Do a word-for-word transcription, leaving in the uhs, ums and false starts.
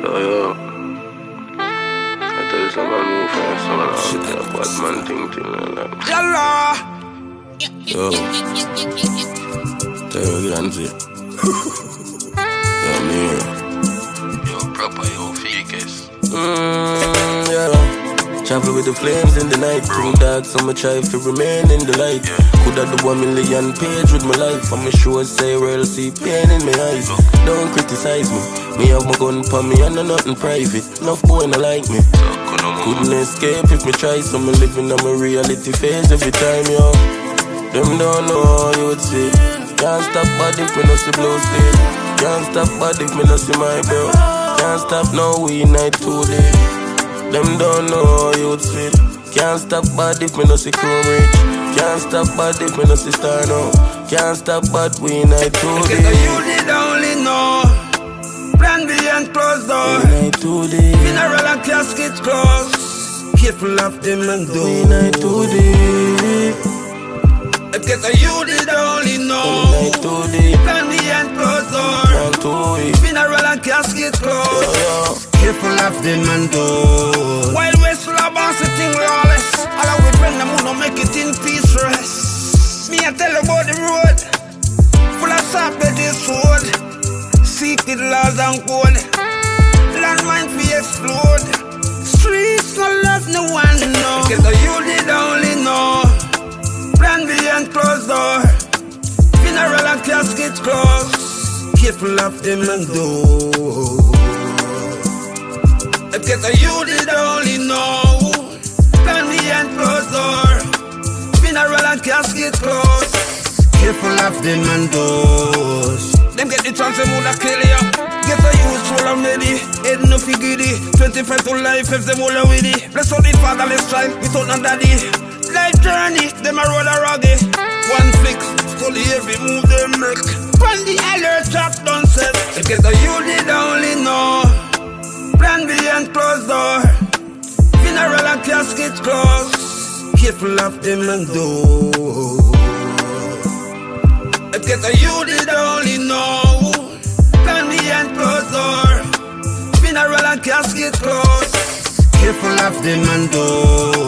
Yo, yo. I tell you someone move fast, someone out there, bad man thing, thing like that. Yalla! Yo. Tell you again, see. Yo, me. Yo, proper, yo, fakest. Mmm, yeah. Travel with the flames in the night. Too dark, so I'ma try to remain in the light. Yeah. Could have the one million page with my life. I'ma sure say real, see pain in my eyes. Look. Don't criticize me. Me have my gun for me and nothing private. Enough boy not like me. So, couldn't escape if me try. So me living on my reality phase every time, yo. Them don't know how you would see. Can't stop bad if me no see blue state. Can't stop bad if me no see my bro. Can't stop now, we night today. Them don't know how you would feel. Can't stop bad if me no see Chrome Rich. Can't stop bad if me no see Star now. Can't stop bad, we night today. Because you did only know. Plan B and close door. We night today. Funeral and casket close. Careful of them and do. We night today. Because you did only know. We night today. Plan B and close door. Can't do it. Funeral and casket close. Yo, yo. Careful of them and do. While we're slow about sitting lawless, all our friends them who don't make it in peace rest. Me I tell you about the road, full of sharp-edged sword, secret laws and code, landmine fi explode. Streets no love no one know. Because you did only know. Plan B and close door, funeral and casket close. Careful of them and do. Because you did only know. Plan B and close door, funeral and casket close. Careful of them and those. Them get the chance them woulda kill ya. Get a youth full of ready. Head no figgy. Twenty-five to life if them all with it. Bless all the fatherless child without no daddy. Life journey, them a road a ruggy. One flick, slowly every move them make. When the alert trap done set. Because you did only know. Plan B and close door, funeral and casket close. Careful of them and do. Because you did only know. Plan B and close door, funeral and casket close. Careful of them and do.